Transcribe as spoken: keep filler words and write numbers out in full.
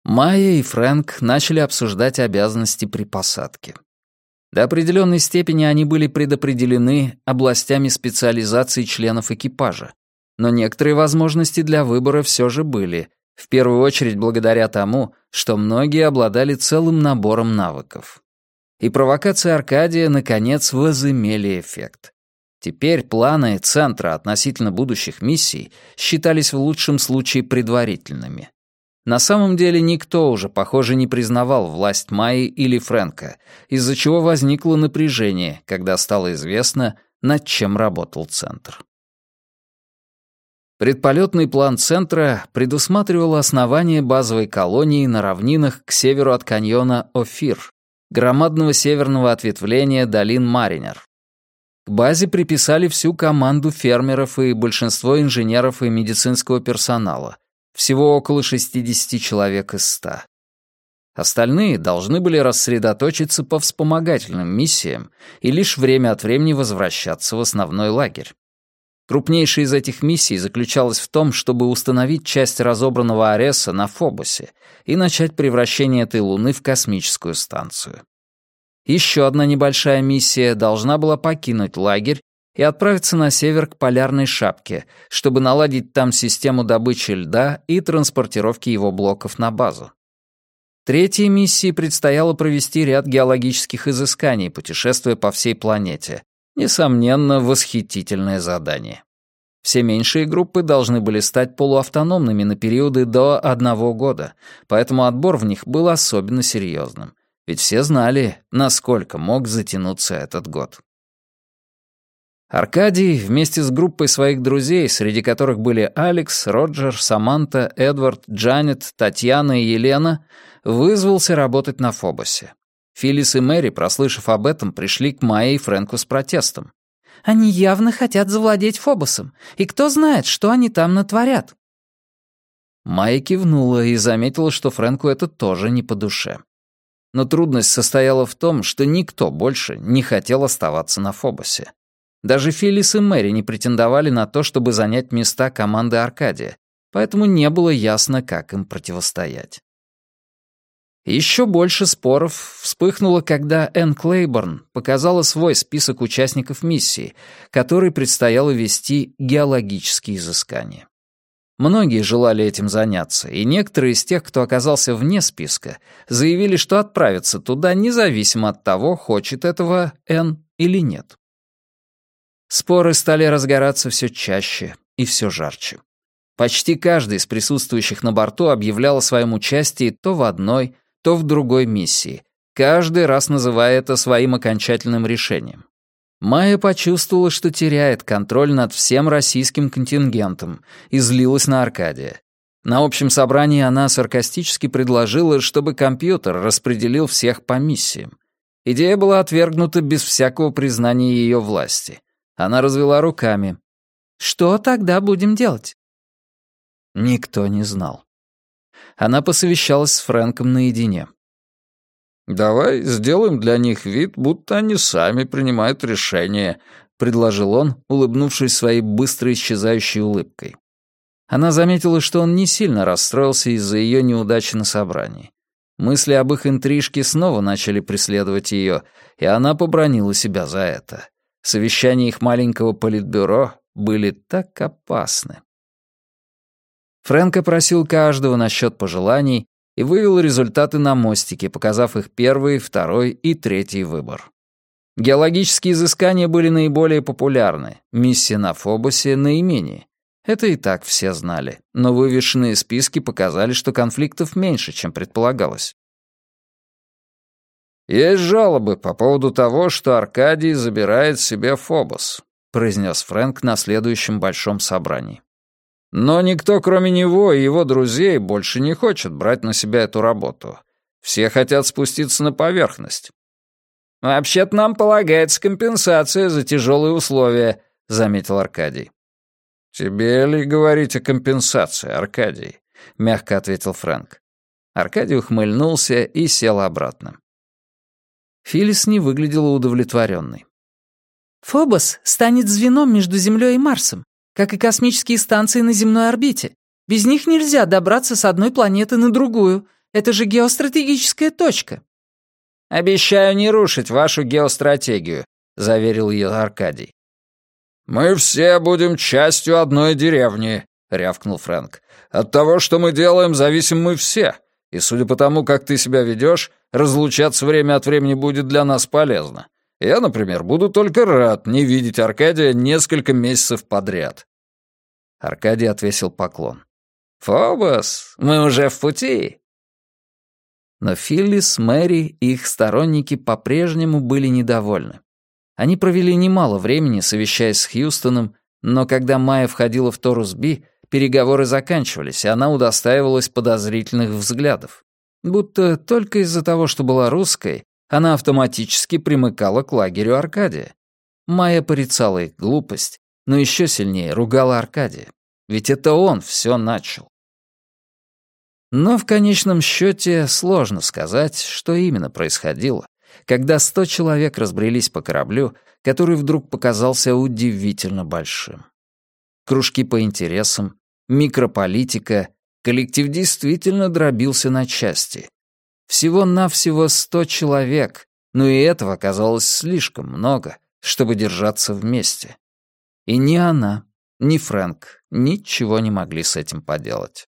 Майя и Фрэнк начали обсуждать обязанности при посадке. До определенной степени они были предопределены областями специализации членов экипажа, но некоторые возможности для выбора все же были, в первую очередь благодаря тому, что многие обладали целым набором навыков. И провокации Аркадия, наконец, возымели эффект. Теперь планы Центра относительно будущих миссий считались в лучшем случае предварительными. На самом деле никто уже, похоже, не признавал власть Майи или Фрэнка, из-за чего возникло напряжение, когда стало известно, над чем работал Центр. Предполетный план Центра предусматривал основание базовой колонии на равнинах к северу от каньона Офир, громадного северного ответвления долин Маринер. К базе приписали всю команду фермеров и большинство инженеров и медицинского персонала, всего около шестидесяти человек из ста. Остальные должны были рассредоточиться по вспомогательным миссиям и лишь время от времени возвращаться в основной лагерь. Крупнейшая из этих миссий заключалась в том, чтобы установить часть разобранного Ареса на Фобосе и начать превращение этой луны в космическую станцию. Еще одна небольшая миссия должна была покинуть лагерь и отправиться на север к Полярной Шапке, чтобы наладить там систему добычи льда и транспортировки его блоков на базу. Третьей миссии предстояло провести ряд геологических изысканий, путешествуя по всей планете. Несомненно, восхитительное задание. Все меньшие группы должны были стать полуавтономными на периоды до одного года, поэтому отбор в них был особенно серьезным, ведь все знали, насколько мог затянуться этот год. Аркадий вместе с группой своих друзей, среди которых были Алекс, Роджер, Саманта, Эдвард, Джанет, Татьяна и Елена, вызвался работать на Фобосе. Филлис и Мэри, прослышав об этом, пришли к Майе и Фрэнку с протестом. «Они явно хотят завладеть Фобосом, и кто знает, что они там натворят». Майя кивнула и заметила, что Фрэнку это тоже не по душе. Но трудность состояла в том, что никто больше не хотел оставаться на Фобосе. Даже Филлис и Мэри не претендовали на то, чтобы занять места команды Аркадия, поэтому не было ясно, как им противостоять. Еще больше споров вспыхнуло, когда Энн Клейборн показала свой список участников миссии, который предстояло вести геологические изыскания. Многие желали этим заняться, и некоторые из тех, кто оказался вне списка, заявили, что отправятся туда независимо от того, хочет этого Энн или нет. Споры стали разгораться все чаще и все жарче. Почти каждый из присутствующих на борту объявлял о своем участии то в одной, то в другой миссии, каждый раз называя это своим окончательным решением. Майя почувствовала, что теряет контроль над всем российским контингентом и злилась на Аркадия. На общем собрании она саркастически предложила, чтобы компьютер распределил всех по миссиям. Идея была отвергнута без всякого признания ее власти. Она развела руками. «Что тогда будем делать?» Никто не знал. Она посовещалась с Фрэнком наедине. «Давай сделаем для них вид, будто они сами принимают решение», — предложил он, улыбнувшись своей быстро исчезающей улыбкой. Она заметила, что он не сильно расстроился из-за ее неудачи на собрании. Мысли об их интрижке снова начали преследовать ее, и она побранила себя за это. Совещания их маленького политбюро были так опасны. Фрэнк опросил каждого насчет пожеланий и вывел результаты на мостике, показав их первый, второй и третий выбор. Геологические изыскания были наиболее популярны, миссия на Фобосе — наименее. Это и так все знали, но вывешенные списки показали, что конфликтов меньше, чем предполагалось. «Есть жалобы по поводу того, что Аркадий забирает себе Фобос», произнес Фрэнк на следующем большом собрании. «Но никто, кроме него и его друзей, больше не хочет брать на себя эту работу. Все хотят спуститься на поверхность». «Вообще-то нам полагается компенсация за тяжелые условия», — заметил Аркадий. «Тебе ли говорить о компенсации, Аркадий?» — мягко ответил Фрэнк. Аркадий ухмыльнулся и сел обратно. Филлис не выглядела удовлетворенной. «Фобос станет звеном между Землей и Марсом, как и космические станции на земной орбите. Без них нельзя добраться с одной планеты на другую. Это же геостратегическая точка». «Обещаю не рушить вашу геостратегию», — заверил ее Аркадий. «Мы все будем частью одной деревни», — рявкнул Фрэнк. «От того, что мы делаем, зависим мы все. И судя по тому, как ты себя ведешь, разлучаться время от времени будет для нас полезно. Я, например, буду только рад не видеть Аркадия несколько месяцев подряд». Аркадий отвесил поклон. «Фобос, мы уже в пути». Но Филлис, Мэри и их сторонники по-прежнему были недовольны. Они провели немало времени, совещаясь с Хьюстоном, но когда Майя входила в Торус-Би, переговоры заканчивались, и она удостаивалась подозрительных взглядов. Будто только из-за того, что была русской, она автоматически примыкала к лагерю Аркадия. Майя порицала их глупость, но еще сильнее ругала Аркадия. Ведь это он все начал. Но в конечном счете сложно сказать, что именно происходило, когда сто человек разбрелись по кораблю, который вдруг показался удивительно большим. Кружки по интересам, микрополитика, коллектив действительно дробился на части. Всего-навсего сто человек, но и этого оказалось слишком много, чтобы держаться вместе. И ни она, ни Фрэнк ничего не могли с этим поделать.